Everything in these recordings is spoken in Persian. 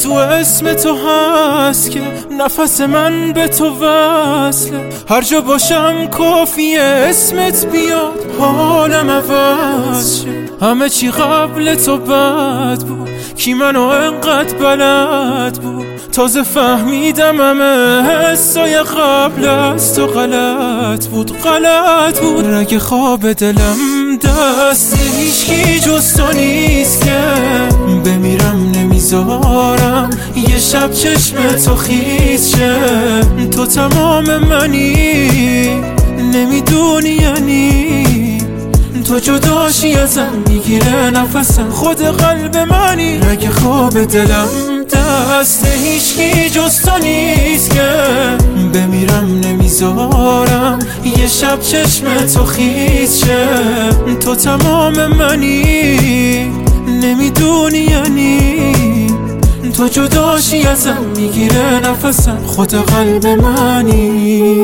تو اسم تو هست که نفس من به تو وصله. هر جا باشم کافیه اسمت بیاد حالم عوض شه. همه چی قبل تو بد بود، کی منو انقدر بلد بود. تازه فهمیدم همه حسای قبل از تو غلط بود. رگ خواب دلم دست هیچکی جز تو نیست که بمیرم نمیذارم یه شب چشم تو خیس شه. تو تمام منی نمیدونی یعنی تو جداشی ازم میگیره نفسم خود قلب منی. رگ خواب دلم دست هیچکی جز تو نیست که بمیرم نمیذارم یه شب چشم تو خیس شه. تو تمام منی نمیدونی یعنی تو جداشی ازم میگیره نفسم خود قلب منی.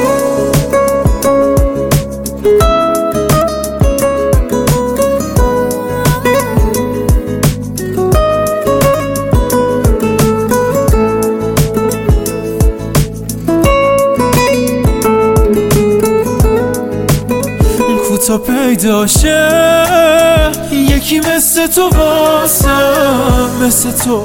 تا پیدا شه یکی مثل تو واسم، مثل تو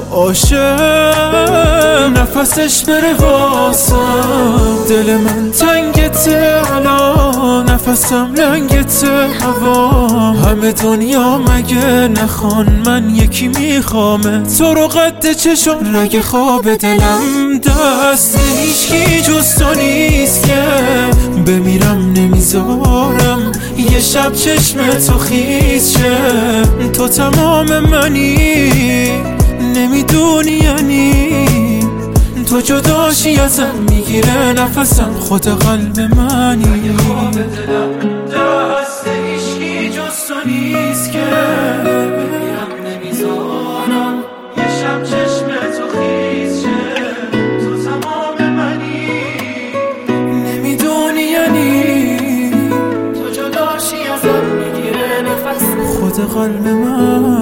عاشق نفسش بره واسم. دل من تنگته الان نفسم لنگته هوام. همه دنیا مگه نخوان من یکی میخوامه تو رو قد چشم. رگ خواب دلم دست هیچکی جز تو نیست که بمیرم نمیذارم یه شب چشم تو خیس شه. تو تمام منی نمیدونی یعنی تو جداشی ازم میگیره نفسم خود قلب منی. خواب دلم دست هیچکی جز تو نیست که بمیرم نمیذارم یه شب چشم تو خیس شه. تو تمام منی نمیدونی یعنی خود قلب من.